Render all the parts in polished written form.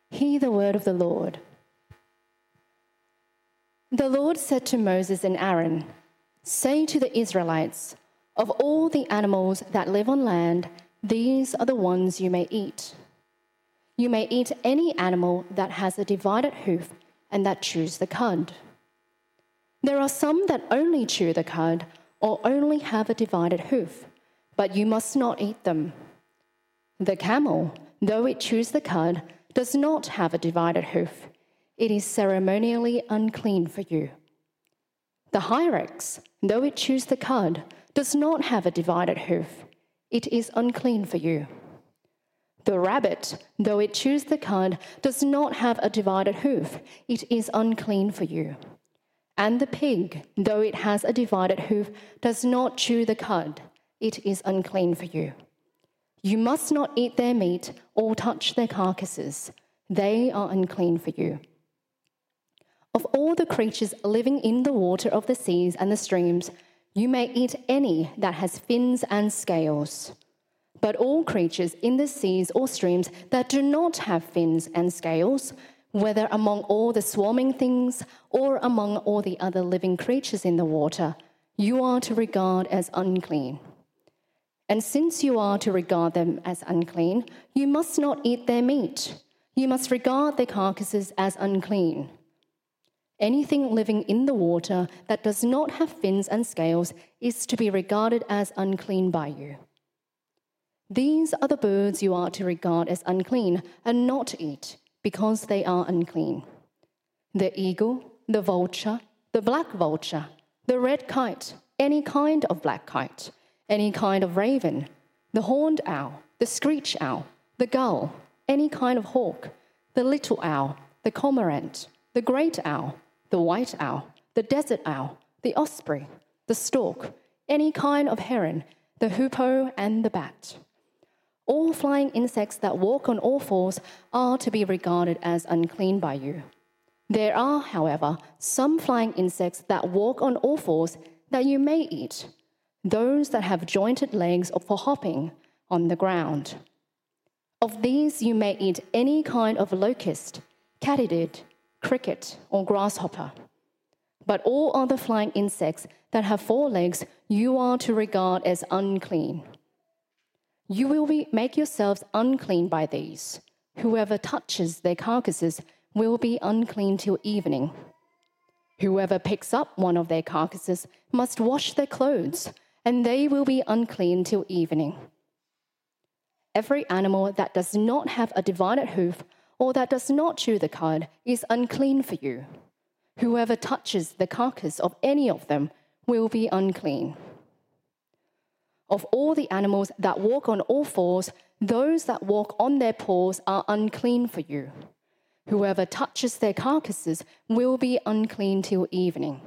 Hear the word of the Lord. The Lord said to Moses and Aaron, "Say to the Israelites, of all the animals that live on land, these are the ones you may eat. You may eat any animal that has a divided hoof and that chews the cud. There are some that only chew the cud or only have a divided hoof, but you must not eat them. The camel, though it chews the cud, does not have a divided hoof. It is ceremonially unclean for you. The hyrax, though it chews the cud, does not have a divided hoof. It is unclean for you. The rabbit, though it chews the cud, does not have a divided hoof. It is unclean for you. And the pig, though it has a divided hoof, does not chew the cud. It is unclean for you. You must not eat their meat or touch their carcasses. They are unclean for you. Of all the creatures living in the water of the seas and the streams, you may eat any that has fins and scales. But all creatures in the seas or streams that do not have fins and scales, whether among all the swarming things or among all the other living creatures in the water, you are to regard as unclean. And since you are to regard them as unclean, you must not eat their meat. You must regard their carcasses as unclean. Anything living in the water that does not have fins and scales is to be regarded as unclean by you. These are the birds you are to regard as unclean and not eat, because they are unclean: the eagle, the vulture, the black vulture, the red kite, any kind of black kite, any kind of raven, the horned owl, the screech owl, the gull, any kind of hawk, the little owl, the cormorant, the great owl, the white owl, the desert owl, the osprey, the stork, any kind of heron, the hoopoe and the bat. All flying insects that walk on all fours are to be regarded as unclean by you. There are, however, some flying insects that walk on all fours that you may eat, those that have jointed legs for hopping on the ground. Of these you may eat any kind of locust, katydid, cricket, or grasshopper. But all other flying insects that have 4 legs you are to regard as unclean. You will make yourselves unclean by these. Whoever touches their carcasses will be unclean till evening. Whoever picks up one of their carcasses must wash their clothes, and they will be unclean till evening. Every animal that does not have a divided hoof or that does not chew the cud is unclean for you. Whoever touches the carcass of any of them will be unclean. Of all the animals that walk on all fours, those that walk on their paws are unclean for you. Whoever touches their carcasses will be unclean till evening.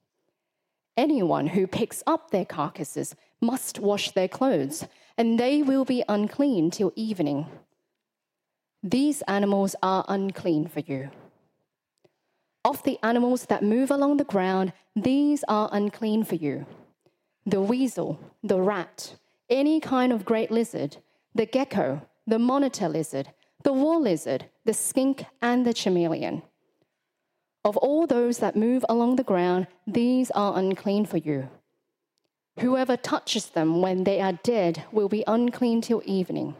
Anyone who picks up their carcasses must wash their clothes, and they will be unclean till evening. These animals are unclean for you. Of the animals that move along the ground, these are unclean for you: the weasel, the rat, any kind of great lizard, the gecko, the monitor lizard, the wall lizard, the skink, and the chameleon. Of all those that move along the ground, these are unclean for you. Whoever touches them when they are dead will be unclean till evening.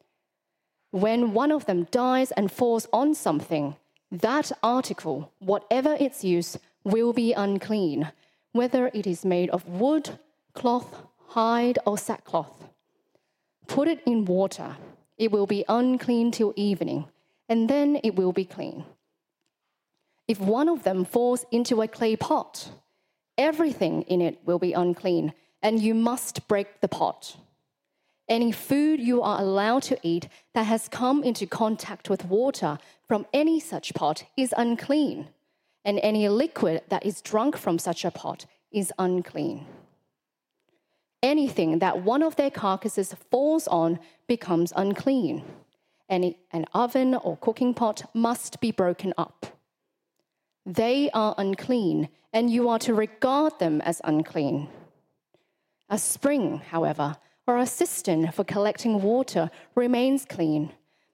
When one of them dies and falls on something, that article, whatever its use, will be unclean, whether it is made of wood, cloth, hide, or sackcloth. Put it in water. It will be unclean till evening, and then it will be clean. If one of them falls into a clay pot, everything in it will be unclean, and you must break the pot. Any food you are allowed to eat that has come into contact with water from any such pot is unclean, and any liquid that is drunk from such a pot is unclean. Anything that one of their carcasses falls on becomes unclean, and an oven or cooking pot must be broken up. They are unclean, and you are to regard them as unclean. A spring, however, or a cistern for collecting water remains clean,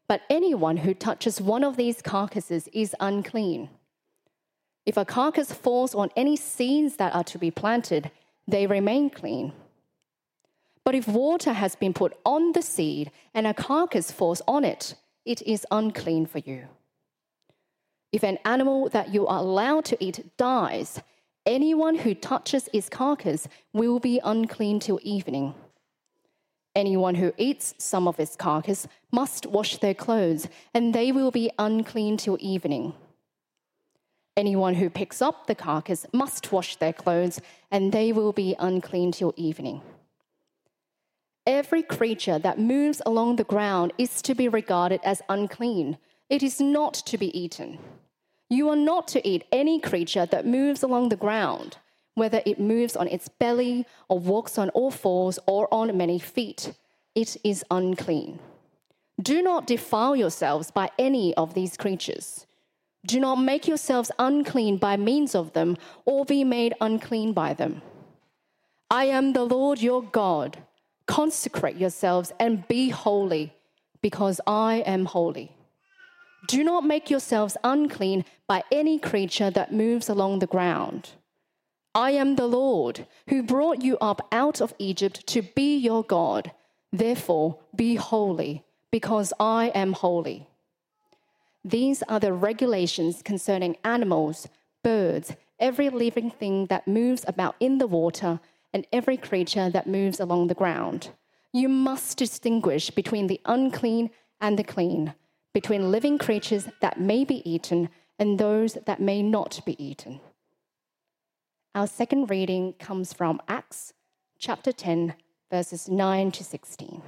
but anyone who touches one of these carcasses is unclean. If a carcass falls on any seeds that are to be planted, they remain clean. But if water has been put on the seed and a carcass falls on it, it is unclean for you. If an animal that you are allowed to eat dies, anyone who touches its carcass will be unclean till evening. Anyone who eats some of its carcass must wash their clothes, and they will be unclean till evening. Anyone who picks up the carcass must wash their clothes, and they will be unclean till evening. Every creature that moves along the ground is to be regarded as unclean. It is not to be eaten. You are not to eat any creature that moves along the ground, whether it moves on its belly or walks on all fours or on many feet. It is unclean. Do not defile yourselves by any of these creatures. Do not make yourselves unclean by means of them or be made unclean by them. I am the Lord your God. Consecrate yourselves and be holy, because I am holy. Do not make yourselves unclean by any creature that moves along the ground. I am the Lord, who brought you up out of Egypt to be your God. Therefore, be holy, because I am holy. These are the regulations concerning animals, birds, every living thing that moves about in the water, and every creature that moves along the ground. You must distinguish between the unclean and the clean, between living creatures that may be eaten and those that may not be eaten. Our second reading comes from Acts chapter 10, verses 9 to 16.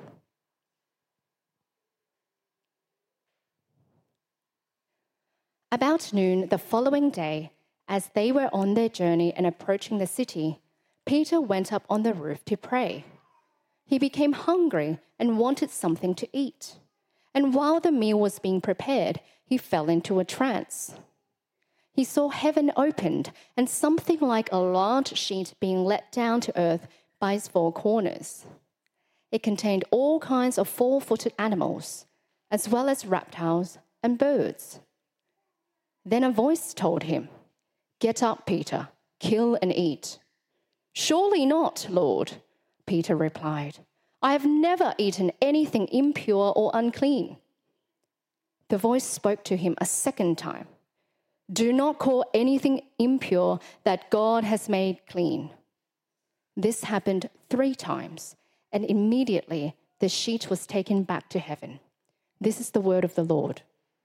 About noon the following day, as they were on their journey and approaching the city, Peter went up on the roof to pray. He became hungry and wanted something to eat. And while the meal was being prepared, he fell into a trance. He saw heaven opened and something like a large sheet being let down to earth by its four corners. It contained all kinds of four-footed animals, as well as reptiles and birds. Then a voice told him, "Get up, Peter, kill and eat." "Surely not, Lord," Peter replied. "I have never eaten anything impure or unclean." The voice spoke to him a second time. "Do not call anything impure that God has made clean." This happened 3 times, and immediately the sheet was taken back to heaven. This is the word of the Lord.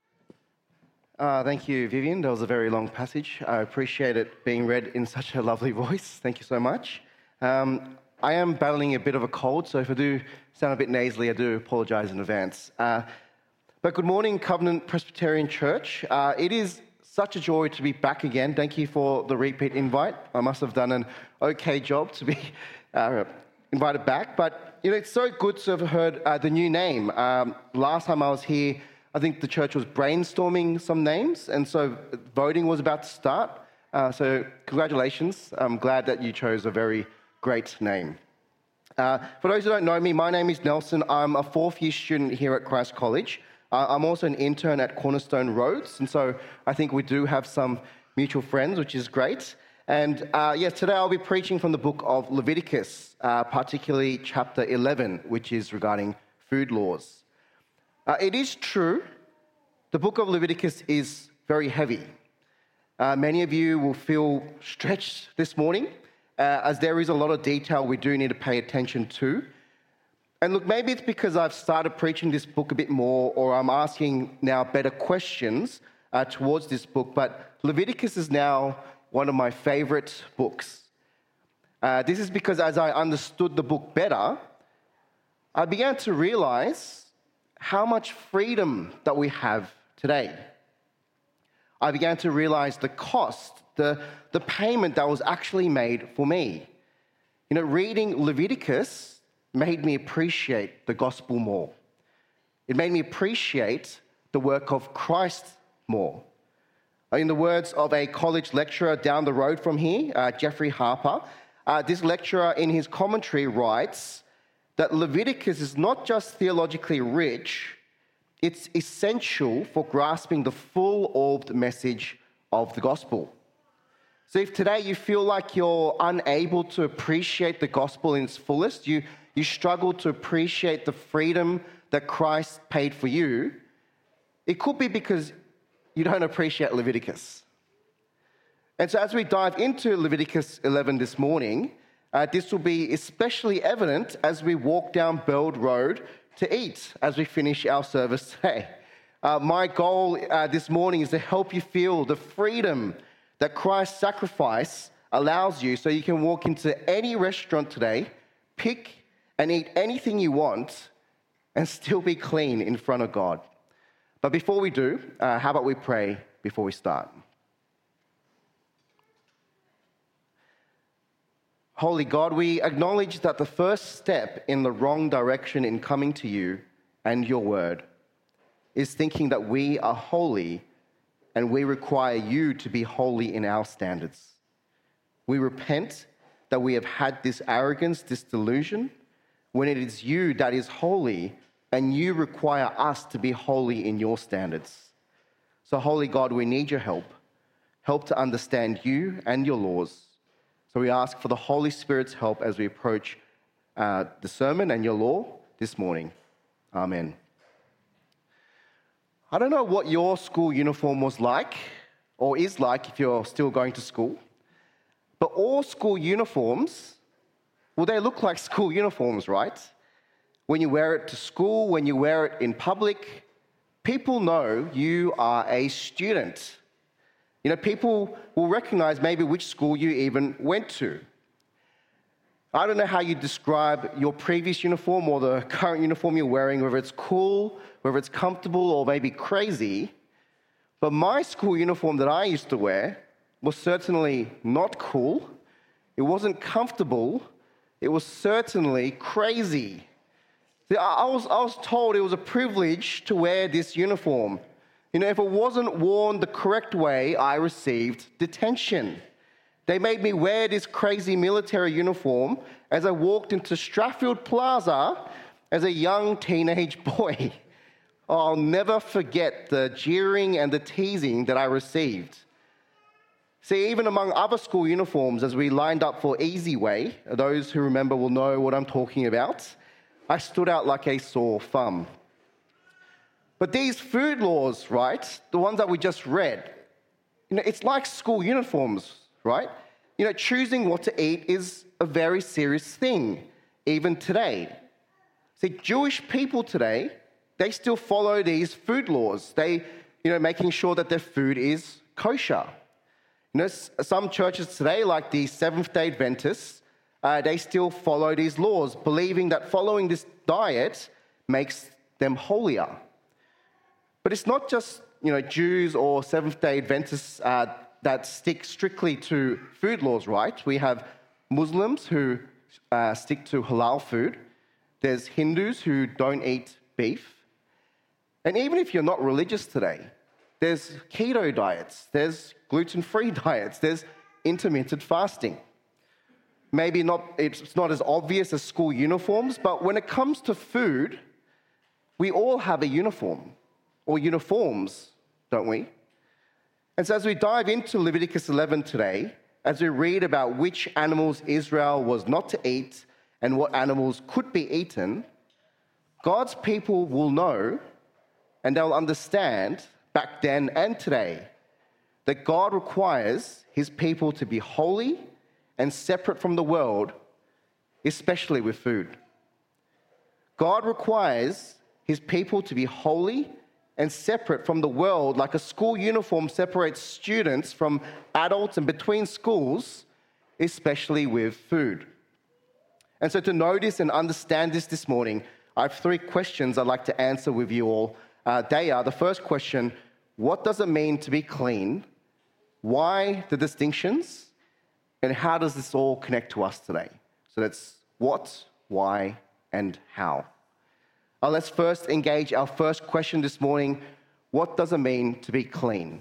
Thank you, Vivian. That was a very long passage. I appreciate it being read in such a lovely voice. Thank you so much. I am battling a bit of a cold, so if I do sound a bit nasally, I do apologise in advance. But good morning, Covenant Presbyterian Church. It is such a joy to be back again. Thank you for the repeat invite. I must have done an okay job to be invited back. But it's so good to have heard the new name. Last time I was here, I think the church was brainstorming some names, and so voting was about to start. So congratulations. I'm glad that you chose a very great name. For those who don't know me, my name is Nelson. I'm a 4th-year student here at Christ College. I'm also an intern at Cornerstone Roads, and so I think we do have some mutual friends, which is great. And today I'll be preaching from the book of Leviticus, particularly chapter 11, which is regarding food laws. It is true, the book of Leviticus is very heavy. Many of you will feel stretched this morning, as there is a lot of detail we do need to pay attention to. And look, maybe it's because I've started preaching this book a bit more, or I'm asking now better questions towards this book, but Leviticus is now one of my favorite books. This is because as I understood the book better, I began to realize how much freedom that we have today. I began to realize the cost, the payment that was actually made for me. Reading Leviticus made me appreciate the gospel more. It made me appreciate the work of Christ more. In the words of a college lecturer down the road from here, Jeffrey Harper, this lecturer in his commentary writes that Leviticus is not just theologically rich, It's essential for grasping the full-orbed message of the gospel. So if today you feel like you're unable to appreciate the gospel in its fullest, you struggle to appreciate the freedom that Christ paid for you, it could be because you don't appreciate Leviticus. And so as we dive into Leviticus 11 this morning, this will be especially evident as we walk down Burwood Road to eat as we finish our service today. My goal this morning is to help you feel the freedom that Christ's sacrifice allows you so you can walk into any restaurant today, pick and eat anything you want, and still be clean in front of God. But before we do, how about we pray before we start? Holy God, we acknowledge that the first step in the wrong direction in coming to you and your word is thinking that we are holy and we require you to be holy in our standards. We repent that we have had this arrogance, this delusion, when it is you that is holy and you require us to be holy in your standards. So, Holy God, we need your help. Help to understand you and your laws. So we ask for the Holy Spirit's help as we approach the sermon and your law this morning. Amen. I don't know what your school uniform was like or is like if you're still going to school, but all school uniforms, well, they look like school uniforms, right? When you wear it to school, when you wear it in public, people know you are a student. You know, people will recognize maybe which school you even went to. I don't know how you describe your previous uniform or the current uniform you're wearing, whether it's cool, whether it's comfortable, or maybe crazy. But my school uniform that I used to wear was certainly not cool. It wasn't comfortable. It was certainly crazy. See, I was told it was a privilege to wear this uniform. You know, if it wasn't worn the correct way, I received detention. They made me wear this crazy military uniform as I walked into Strathfield Plaza as a young teenage boy. Oh, I'll never forget the jeering and the teasing that I received. See, even among other school uniforms, as we lined up for Easy Way, those who remember will know what I'm talking about, I stood out like a sore thumb. But these food laws, right, the ones that we just read, you know, it's like school uniforms, right? You know, choosing what to eat is a very serious thing, even today. See, Jewish people today, they still follow these food laws. They, making sure that their food is kosher. You know, some churches today, like the Seventh-day Adventists, they still follow these laws, believing that following this diet makes them holier. But it's not just, Jews or Seventh-day Adventists that stick strictly to food laws, right? We have Muslims who stick to halal food. There's Hindus who don't eat beef. And even if you're not religious today, there's keto diets, there's gluten-free diets, there's intermittent fasting. Maybe it's not as obvious as school uniforms, but when it comes to food, we all have a uniform. Or uniforms, don't we? And so as we dive into Leviticus 11 today, as we read about which animals Israel was not to eat and what animals could be eaten, God's people will know and they'll understand back then and today that God requires his people to be holy and separate from the world, especially with food. God requires his people to be holy and separate from the world, like a school uniform separates students from adults and between schools, especially with food. And so to know this and understand this morning, I have 3 questions I'd like to answer with you all. They are, the first question, what does it mean to be clean? Why the distinctions? And how does this all connect to us today? So that's what, why, and how. Let's first engage our first question this morning. What does it mean to be clean?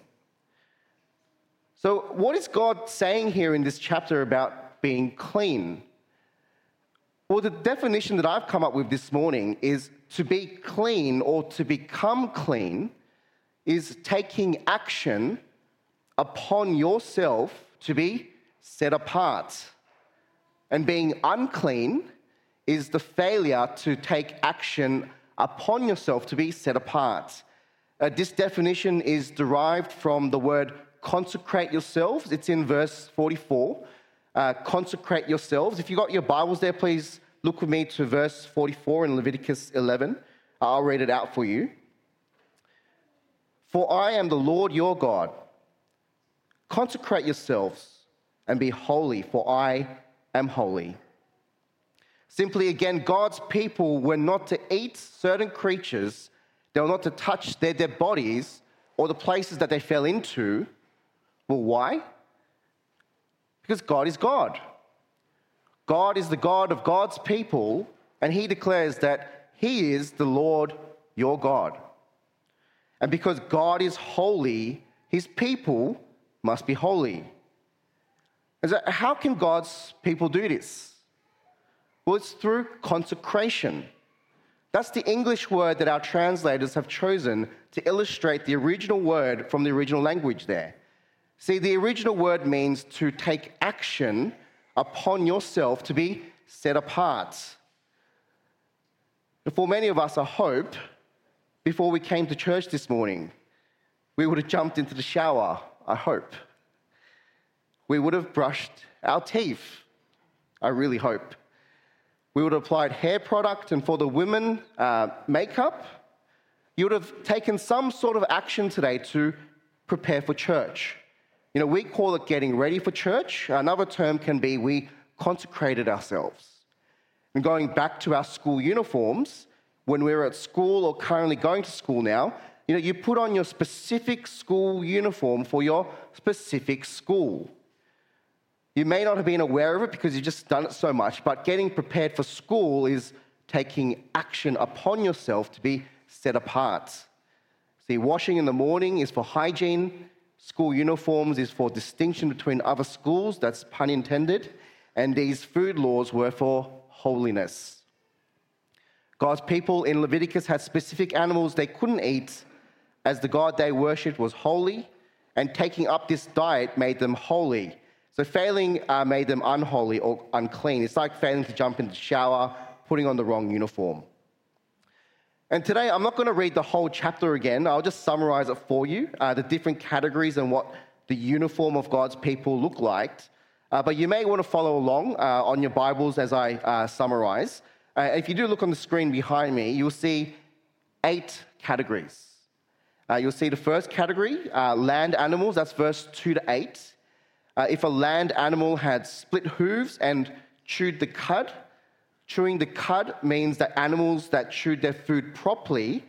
So what is God saying here in this chapter about being clean? Well, the definition that I've come up with this morning is to be clean or to become clean is taking action upon yourself to be set apart. And being unclean is the failure to take action upon yourself to be set apart. This definition is derived from the word consecrate yourselves. It's in verse 44. Consecrate yourselves. If you've got your Bibles there, please look with me to verse 44 in Leviticus 11. I'll read it out for you. For I am the Lord your God. Consecrate yourselves and be holy, for I am holy. Simply again, God's people were not to eat certain creatures. They were not to touch their dead bodies or the places that they fell into. Well, why? Because God is God. God is the God of God's people, and he declares that he is the Lord your God. And because God is holy, his people must be holy. And so how can God's people do this? Well, it's through consecration. That's the English word that our translators have chosen to illustrate the original word from the original language there. See, the original word means to take action upon yourself to be set apart. For many of us, I hope, before we came to church this morning, we would have jumped into the shower, I hope. We would have brushed our teeth, I really hope. We would have applied hair product, and for the women, makeup. You would have taken some sort of action today to prepare for church. You know, we call it getting ready for church. Another term can be we consecrated ourselves. And going back to our school uniforms, when we were at school or currently going to school now, you know, you put on your specific school uniform for your specific school. You may not have been aware of it because you've just done it so much, but getting prepared for school is taking action upon yourself to be set apart. See, washing in the morning is for hygiene. School uniforms is for distinction between other schools, that's pun intended. And these food laws were for holiness. God's people in Leviticus had specific animals they couldn't eat as the God they worshipped was holy, and taking up this diet made them holy. So failing made them unholy or unclean. It's like failing to jump into the shower, putting on the wrong uniform. And today, I'm not going to read the whole chapter again. I'll just summarize it for you, the different categories and what the uniform of God's people look like. But you may want to follow along on your Bibles as I summarize. If you do look on the screen behind me, you'll see 8 categories. You'll see the first category, land animals, that's verse 2 to 8. If a land animal had split hooves and chewed the cud, chewing the cud means that animals that chewed their food properly,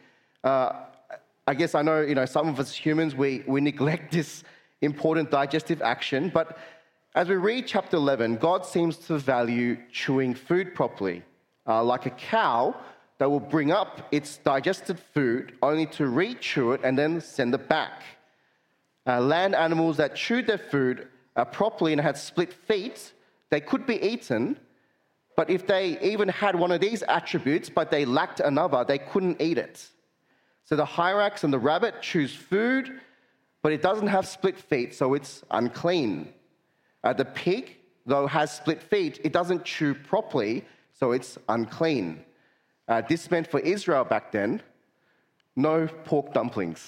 I guess I know, some of us humans, we neglect this important digestive action, but as we read chapter 11, God seems to value chewing food properly, like a cow that will bring up its digested food only to re-chew it and then send it back. Land animals that chewed their food properly and had split feet, they could be eaten, but if they even had one of these attributes, but they lacked another, they couldn't eat it. So the hyrax and the rabbit chews food, but it doesn't have split feet, so it's unclean. The pig, though, has split feet, it doesn't chew properly, so it's unclean. This meant for Israel back then, no pork dumplings,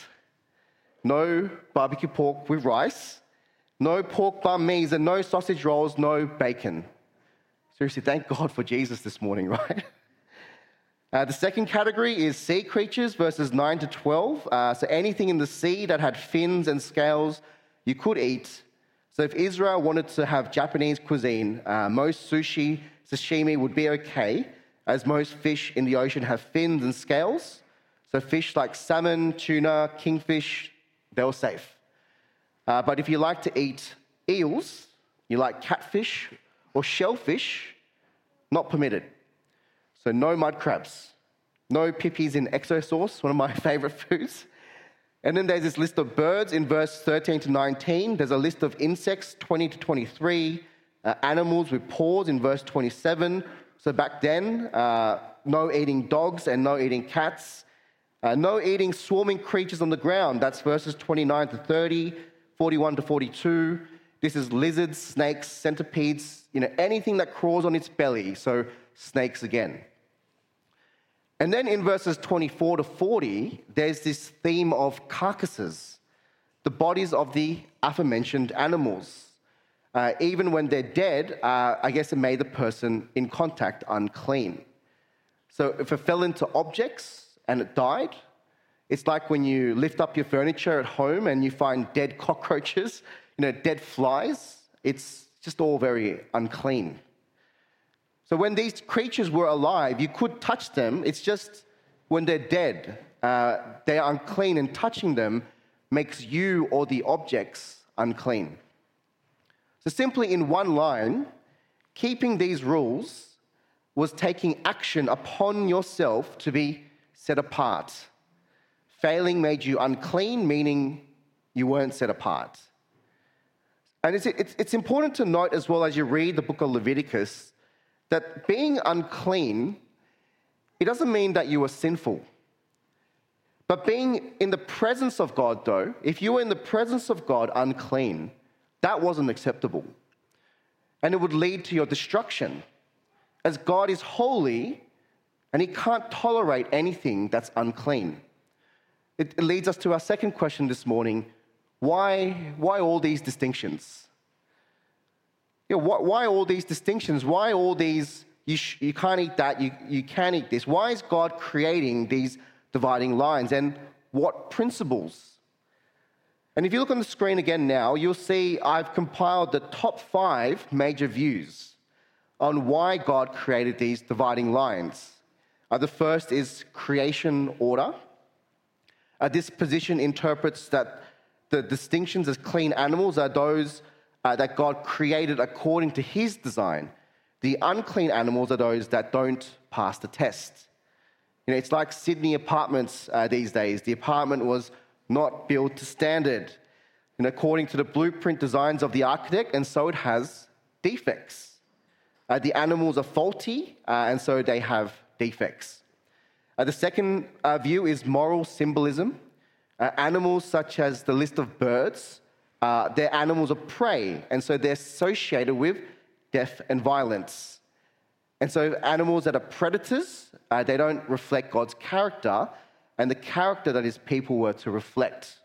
no barbecue pork with rice, no pork banh mi's, and no sausage rolls, no bacon. Seriously, thank God for Jesus this morning, right? The second category is sea creatures, verses 9 to 12. So anything in the sea that had fins and scales, you could eat. So if Israel wanted to have Japanese cuisine, most sushi, sashimi would be okay, as most fish in the ocean have fins and scales. So fish like salmon, tuna, kingfish, they're safe. But if you like to eat eels, you like catfish or shellfish, not permitted. So no mud crabs, no pippies in exo sauce, one of my favorite foods. And then there's this list of birds in verse 13 to 19. There's a list of insects, 20 to 23, animals with paws in verse 27. So back then, no eating dogs and no eating cats. No eating swarming creatures on the ground. That's verses 29 to 30, 41 to 42. This is lizards, snakes, centipedes, anything that crawls on its belly. So snakes again. And then in verses 24 to 40, there's this theme of carcasses, the bodies of the aforementioned animals. Even when they're dead, I guess it made the person in contact unclean. So if it fell into objects and it died, it's like when you lift up your furniture at home and you find dead cockroaches, dead flies. It's just all very unclean. So when these creatures were alive, you could touch them. It's just when they're dead, they are unclean, and touching them makes you or the objects unclean. So simply in one line, keeping these rules was taking action upon yourself to be set apart. Failing made you unclean, meaning you weren't set apart. And it's important to note as well as you read the book of Leviticus that being unclean, it doesn't mean that you are sinful. But being in the presence of God, though, if you were in the presence of God unclean, that wasn't acceptable. And it would lead to your destruction, as God is holy and he can't tolerate anything that's unclean. It leads us to our second question this morning. Why all these distinctions? Why all these distinctions? Why all these, you can't eat that, you can eat this? Why is God creating these dividing lines? And what principles? And if you look on the screen again now, you'll see I've compiled the top 5 major views on why God created these dividing lines. The first is creation order. This position interprets that the distinctions as clean animals are those that God created according to his design. The unclean animals are those that don't pass the test. It's like Sydney apartments these days. The apartment was not built to standard, according to the blueprint designs of the architect, and so it has defects. The animals are faulty, and so they have defects. The second view is moral symbolism. Animals such as the list of birds, they're animals of prey, and so they're associated with death and violence. And so animals that are predators, they don't reflect God's character and the character that his people were to reflect.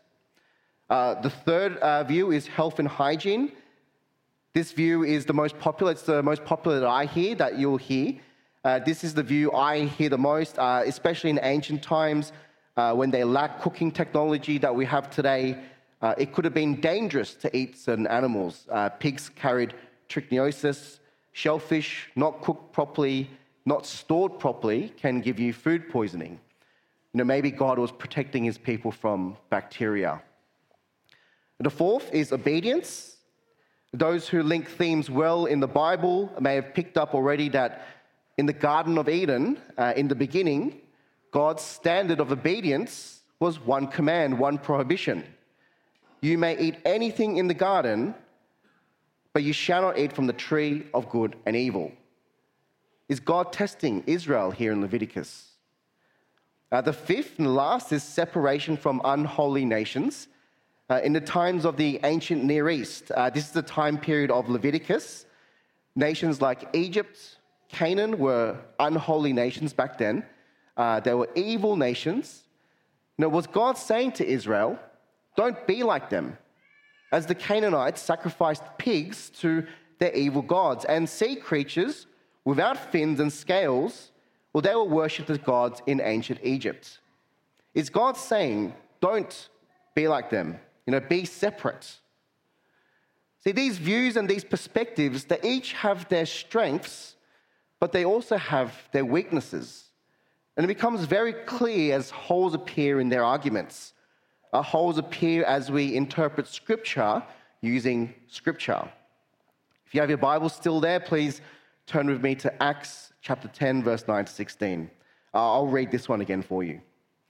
The third view is health and hygiene. This view is the most popular. It's the most popular that I hear, that you'll hear. This is the view I hear the most, especially in ancient times when they lack cooking technology that we have today. It could have been dangerous to eat certain animals. Pigs carried trichinosis. Shellfish, not cooked properly, not stored properly, can give you food poisoning. Maybe God was protecting his people from bacteria. The fourth is obedience. Those who link themes well in the Bible may have picked up already that in the Garden of Eden, in the beginning, God's standard of obedience was one command, one prohibition. You may eat anything in the garden, but you shall not eat from the tree of good and evil. Is God testing Israel here in Leviticus? The fifth and last is separation from unholy nations. In the times of the ancient Near East, this is the time period of Leviticus. Nations like Egypt, Canaan were unholy nations back then. They were evil nations. Was God saying to Israel, don't be like them? As the Canaanites sacrificed pigs to their evil gods and sea creatures without fins and scales, they were worshipped as gods in ancient Egypt. Is God saying, don't be like them, be separate? See, these views and these perspectives, they each have their strengths, but they also have their weaknesses. And it becomes very clear as holes appear in their arguments. Holes appear as we interpret Scripture using Scripture. If you have your Bible still there, please turn with me to Acts chapter 10, verse 9 to 16. I'll read this one again for you.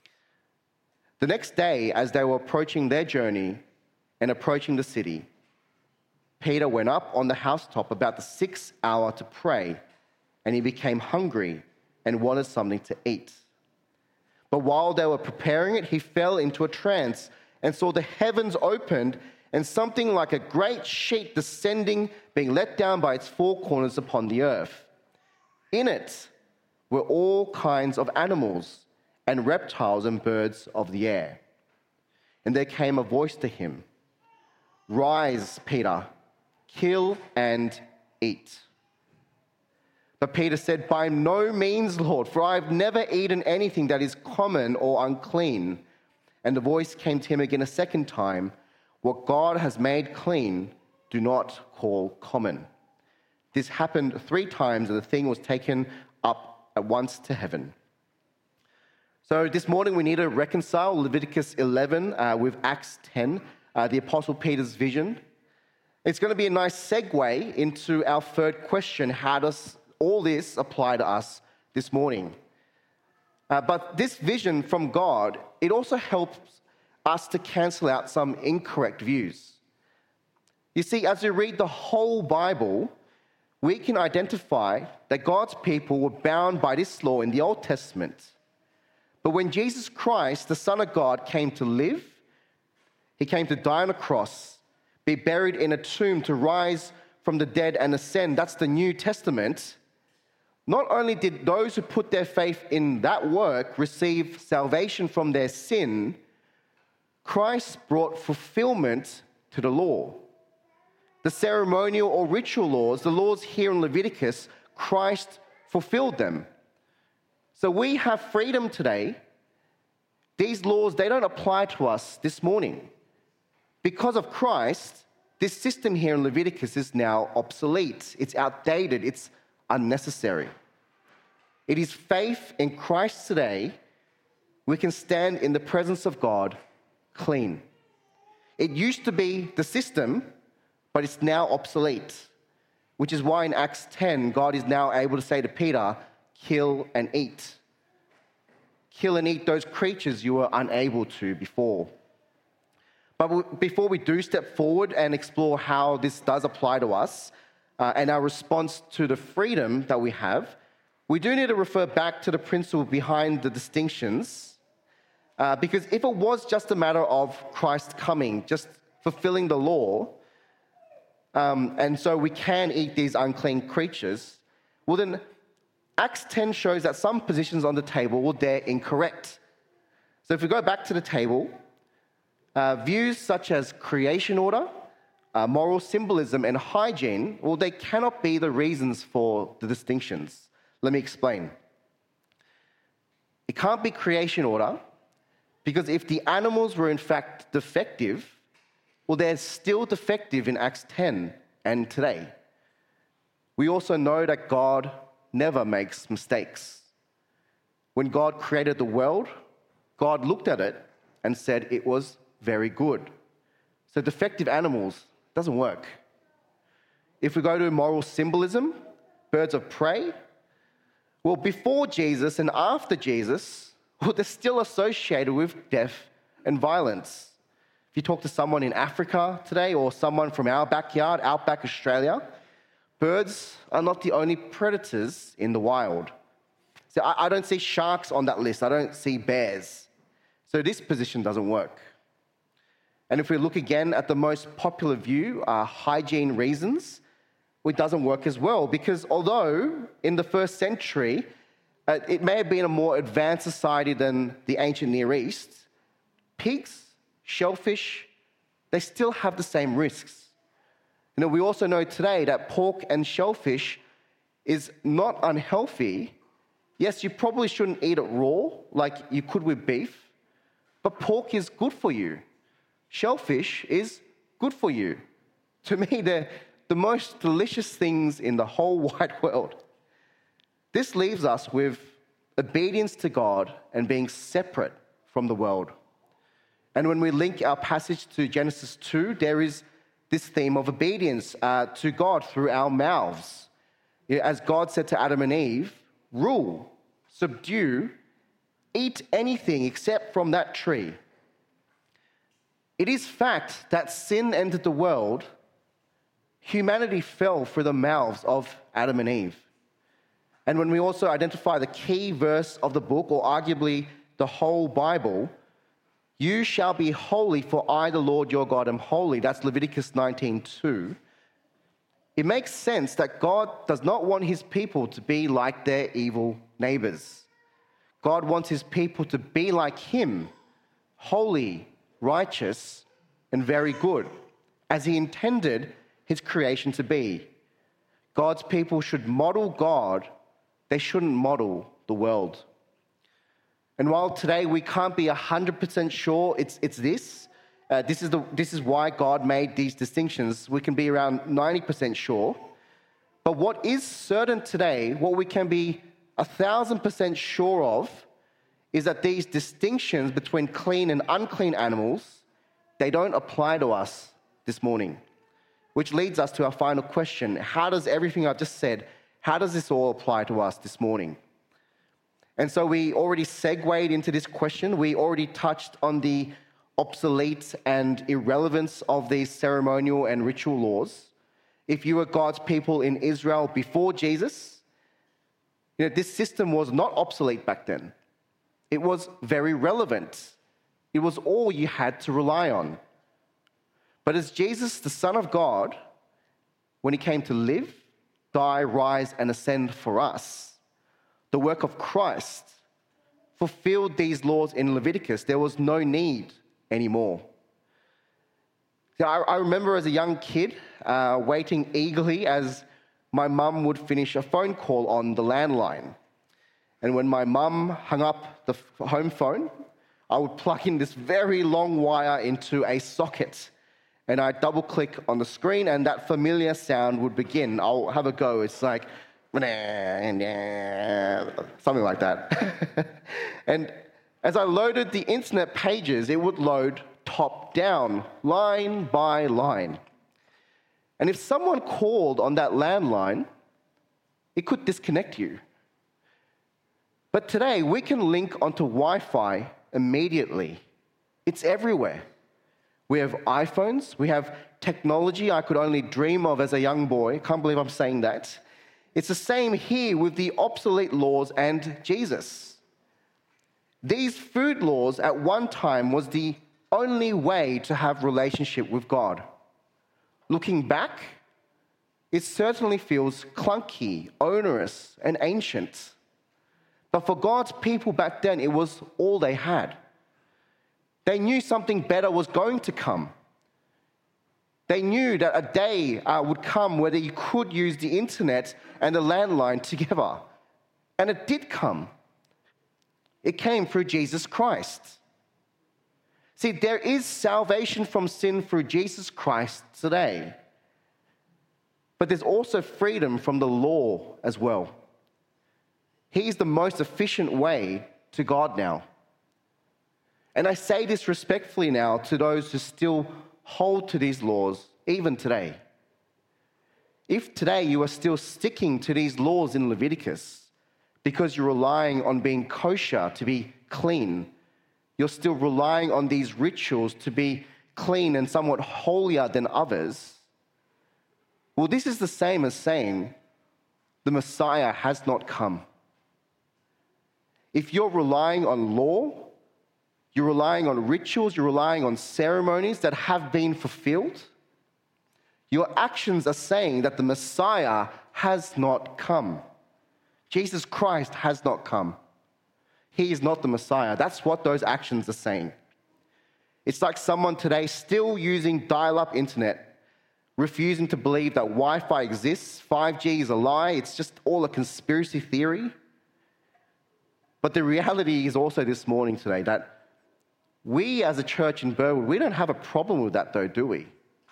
The next day, as they were approaching their journey and approaching the city, Peter went up on the housetop about the 6th hour to pray and he became hungry and wanted something to eat. But while they were preparing it, he fell into a trance and saw the heavens opened and something like a great sheet descending, being let down by its four corners upon the earth. In it were all kinds of animals and reptiles and birds of the air. And there came a voice to him, "Rise, Peter, kill and eat." But Peter said, "By no means, Lord, for I have never eaten anything that is common or unclean." And the voice came to him again a second time, "What God has made clean, do not call common." This happened 3 times, and the thing was taken up at once to heaven. So this morning we need to reconcile Leviticus 11 with Acts 10, the Apostle Peter's vision. It's going to be a nice segue into our third question: how does all this apply to us this morning? But this vision from God, it also helps us to cancel out some incorrect views. You see, as we read the whole Bible, we can identify that God's people were bound by this law in the Old Testament. But when Jesus Christ, the Son of God, came to live, he came to die on a cross, be buried in a tomb, to rise from the dead and ascend. That's the New Testament. Not only did those who put their faith in that work receive salvation from their sin, Christ brought fulfillment to the law. The ceremonial or ritual laws, the laws here in Leviticus, Christ fulfilled them. So we have freedom today. These laws, they don't apply to us this morning. Because of Christ, this system here in Leviticus is now obsolete. It's outdated. It's unnecessary. It is faith in Christ today we can stand in the presence of God clean. It used to be the system, but it's now obsolete, which is why in Acts 10, God is now able to say to Peter, "Kill and eat." Kill and eat those creatures you were unable to before. But before we do step forward and explore how this does apply to us and our response to the freedom that we have, we do need to refer back to the principle behind the distinctions, because if it was just a matter of Christ coming, just fulfilling the law, and so we can eat these unclean creatures, well then Acts 10 shows that some positions on the table, well, they're incorrect. So if we go back to the table, views such as creation order, moral symbolism, and hygiene, well, they cannot be the reasons for the distinctions. Let me explain. It can't be creation order, because if the animals were in fact defective, well, they're still defective in Acts 10 and today. We also know that God never makes mistakes. When God created the world, God looked at it and said it was very good. So defective animals doesn't work. If we go to moral symbolism, birds of prey, well, before Jesus and after Jesus, well, they're still associated with death and violence. If you talk to someone in Africa today or someone from our backyard, outback Australia, birds are not the only predators in the wild. So I don't see sharks on that list. I don't see bears. So this position doesn't work. And if we look again at the most popular view, hygiene reasons, it doesn't work as well, because although in the first century, it may have been a more advanced society than the ancient Near East, pigs, shellfish, they still have the same risks. You know, we also know today that pork and shellfish is not unhealthy. Yes, you probably shouldn't eat it raw like you could with beef, but pork is good for you. Shellfish is good for you. To me, they're the most delicious things in the whole wide world. This leaves us with obedience to God and being separate from the world. And when we link our passage to Genesis 2, there is this theme of obedience to God through our mouths. As God said to Adam and Eve, rule, subdue, eat anything except from that tree. It is fact that sin entered the world. Humanity fell through the mouths of Adam and Eve. And when we also identify the key verse of the book, or arguably the whole Bible, you shall be holy, for I, the Lord your God, am holy. That's Leviticus 19:2. It makes sense that God does not want his people to be like their evil neighbors. God wants his people to be like him, holy, righteous, and very good, as he intended his creation to be. God's people should model God. They shouldn't model the world. And while today we can't be 100% sure it's this, this is why God made these distinctions. We can be around 90% sure. But what is certain today, what we can be 1,000% sure of, is that these distinctions between clean and unclean animals, they don't apply to us this morning. Which leads us to our final question. How does everything I've just said, how does this all apply to us this morning? And so we already segued into this question. We already touched on the obsolete and irrelevance of these ceremonial and ritual laws. If you were God's people in Israel before Jesus, this system was not obsolete back then. It was very relevant. It was all you had to rely on. But as Jesus, the Son of God, when he came to live, die, rise, and ascend for us, the work of Christ fulfilled these laws in Leviticus. There was no need anymore. I remember as a young kid waiting eagerly as my mum would finish a phone call on the landline. And when my mum hung up the home phone, I would plug in this very long wire into a socket. And I'd double click on the screen and that familiar sound would begin. I'll have a go. It's like, something like that. And as I loaded the internet pages, it would load top down, line by line. And if someone called on that landline, it could disconnect you. But today, we can link onto Wi-Fi immediately. It's everywhere. We have iPhones. We have technology I could only dream of as a young boy. Can't believe I'm saying that. It's the same here with the obsolete laws and Jesus. These food laws at one time was the only way to have relationship with God. Looking back, it certainly feels clunky, onerous, and ancient. But for God's people back then, it was all they had. They knew something better was going to come. They knew that a day would come where you could use the internet and the landline together. And it did come. It came through Jesus Christ. See, there is salvation from sin through Jesus Christ today. But there's also freedom from the law as well. He's the most efficient way to God now. And I say this respectfully now to those who still hold to these laws, even today. If today you are still sticking to these laws in Leviticus because you're relying on being kosher to be clean, you're still relying on these rituals to be clean and somewhat holier than others, well, this is the same as saying the Messiah has not come. If you're relying on law, you're relying on rituals, you're relying on ceremonies that have been fulfilled, your actions are saying that the Messiah has not come. Jesus Christ has not come. He is not the Messiah. That's what those actions are saying. It's like someone today still using dial-up internet, refusing to believe that Wi-Fi exists, 5G is a lie, it's just all a conspiracy theory. But the reality is also this morning today that we as a church in Burwood, we don't have a problem with that though, do we?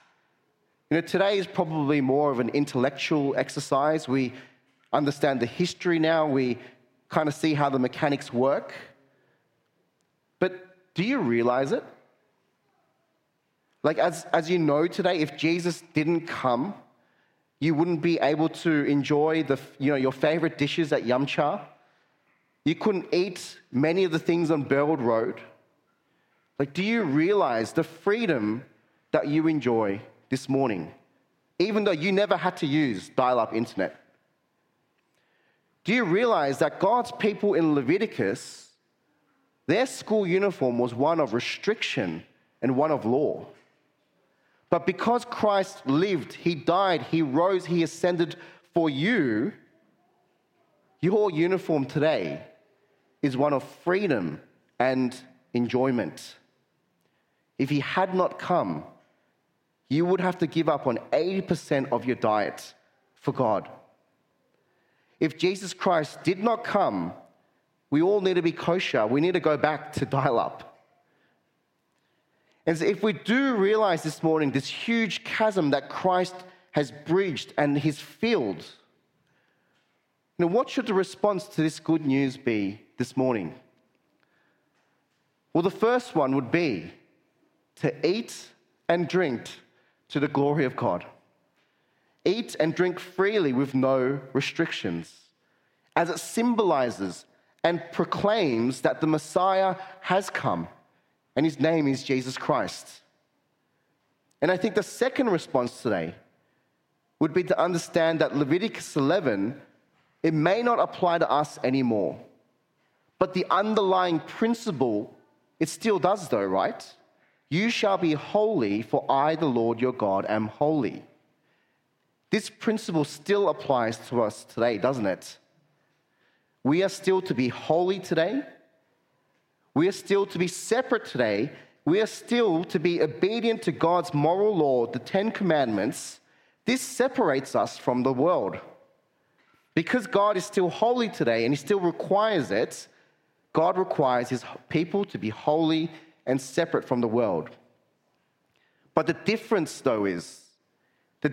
Today is probably more of an intellectual exercise. We understand the history now. We kind of see how the mechanics work. But do you realize it? Like as you know today, if Jesus didn't come, you wouldn't be able to enjoy your favorite dishes at Yum Cha. You couldn't eat many of the things on Burwood Road. Like, do you realize the freedom that you enjoy this morning, even though you never had to use dial-up internet? Do you realize that God's people in Leviticus, their school uniform was one of restriction and one of law? But because Christ lived, he died, he rose, he ascended for you, your uniform today is one of freedom and enjoyment. If he had not come, you would have to give up on 80% of your diet for God. If Jesus Christ did not come, we all need to be kosher. We need to go back to dial-up. And so if we do realize this morning this huge chasm that Christ has bridged and he's filled, what should the response to this good news be this morning? Well, the first one would be to eat and drink to the glory of God. Eat and drink freely with no restrictions, as it symbolizes and proclaims that the Messiah has come, and his name is Jesus Christ. And I think the second response today would be to understand that Leviticus 11, it may not apply to us anymore, but the underlying principle, it still does though, right? You shall be holy, for I, the Lord your God, am holy. This principle still applies to us today, doesn't it? We are still to be holy today. We are still to be separate today. We are still to be obedient to God's moral law, the 10 Commandments. This separates us from the world. Because God is still holy today and he still requires it, God requires his people to be holy and separate from the world. But the difference, though, is that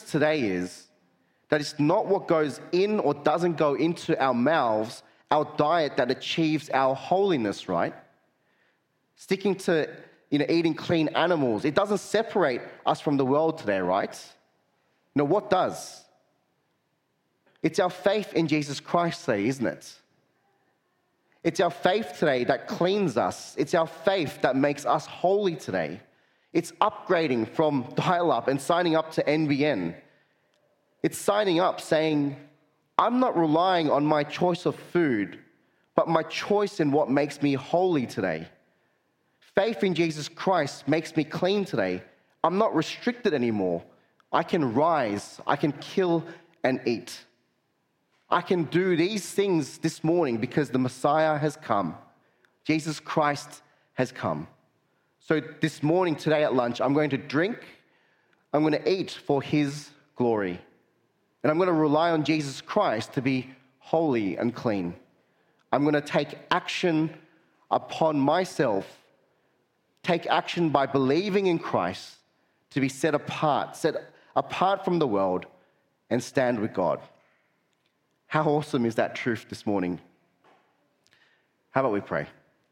it's not what goes in or doesn't go into our mouths, our diet, that achieves our holiness, right? Sticking to eating clean animals, it doesn't separate us from the world today, right? What does? It's our faith in Jesus Christ today, isn't it? It's our faith today that cleans us. It's our faith that makes us holy today. It's upgrading from dial-up and signing up to NBN. It's signing up saying, I'm not relying on my choice of food, but my choice in what makes me holy today. Faith in Jesus Christ makes me clean today. I'm not restricted anymore. I can rise. I can kill and eat. I can do these things this morning because the Messiah has come. Jesus Christ has come. So this morning, today at lunch, I'm going to drink, I'm going to eat for his glory. And I'm going to rely on Jesus Christ to be holy and clean. I'm going to take action upon myself, take action by believing in Christ to be set apart from the world and stand with God. How awesome is that truth this morning? How about we pray?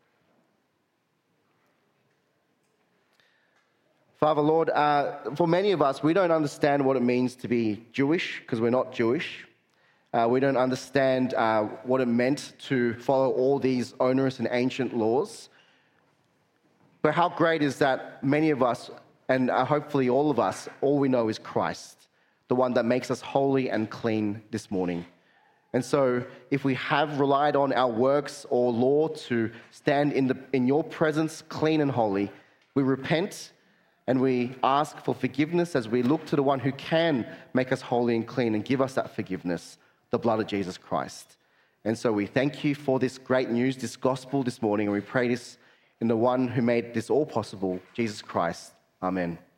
Father, Lord, for many of us, we don't understand what it means to be Jewish because we're not Jewish. We don't understand what it meant to follow all these onerous and ancient laws. But how great is that many of us, and hopefully all of us, all we know is Christ, the one that makes us holy and clean this morning. And so if we have relied on our works or law to stand in your presence clean and holy, we repent and we ask for forgiveness as we look to the one who can make us holy and clean and give us that forgiveness, the blood of Jesus Christ. And so we thank you for this great news, this gospel this morning, and we pray this in the one who made this all possible, Jesus Christ. Amen.